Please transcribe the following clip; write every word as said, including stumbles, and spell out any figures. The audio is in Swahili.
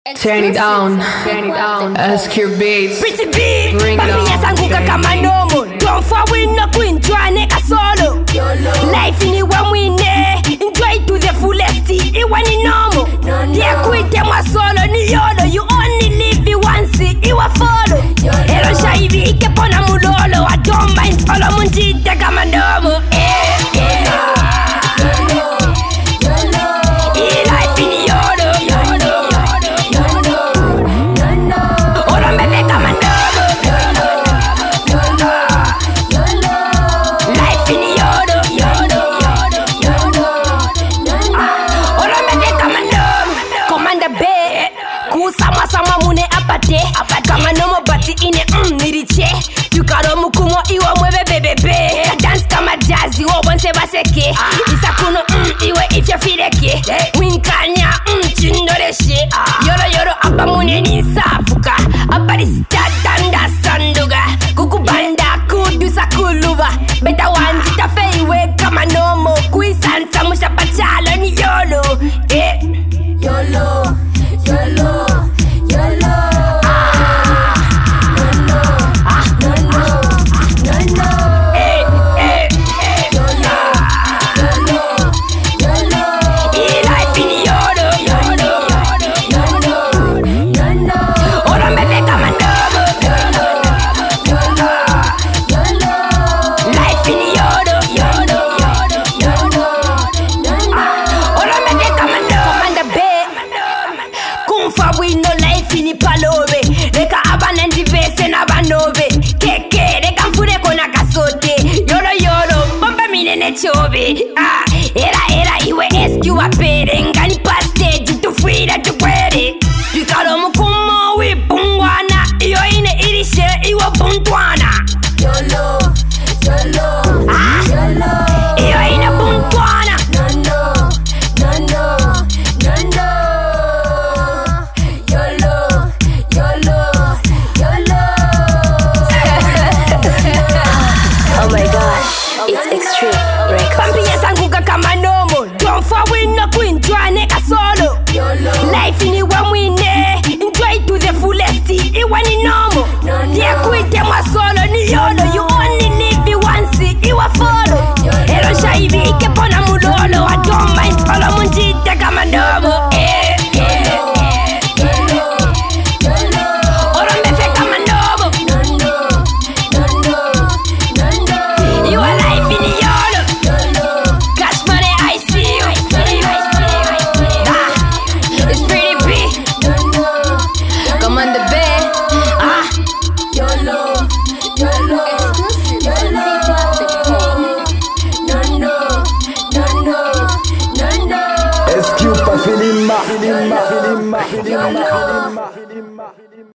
Turn it down, turn it down. S Q Beats, Pretty beat, bring it bambia on. sanguka kama nomo. Don't fall with no queen, try neka solo. Life in it when we ne, enjoy to the fullest. It when it normal. Yeah, quit them a solo ni yolo. You only live it once, it wa follow. Elo shaibi ike pona mulolo. I don't mind follow munjita kama nomo. Eh, eh. Sama sama mune apate kama nomo bati ine mm niriche yukaro mukumo iwa mwebe bebebe dance kama jazzy wo bonse baseke isakuno mm iwe ifya fireke winkanya mm chindoreshe yoro yoro apa mune ninsafuka apari statanda sanduga kukubanda kudusa kuluva beta wanjita feiwe kama nomo kuisanta mushapachala ni yolo eh yolo yolo we no life in palove reka abanendi bese nabanove keke reka mfure kona kasote yolo yolo bomba minene chobe ah era era iwe esque wapere ngani paste tutufira tukwere tukalo mukumo wipungwana iyo ine irishe iwe buntwana yolo yolo ah yolo iyo ine buntwana no no no no no no bambia sanguka kama nomo. Don't fall with no queen, try neka solo. Life in it when we ne, enjoy to the fullest. It when it normal. Yeah, quit them a solo ni yolo. You only live it once, it wa follow. Elo shaibi ike pona mulolo. I don't mind follow munjita kama nomo. Eh, eh. S Q pa filima, filima, filima, filima, filima, filima.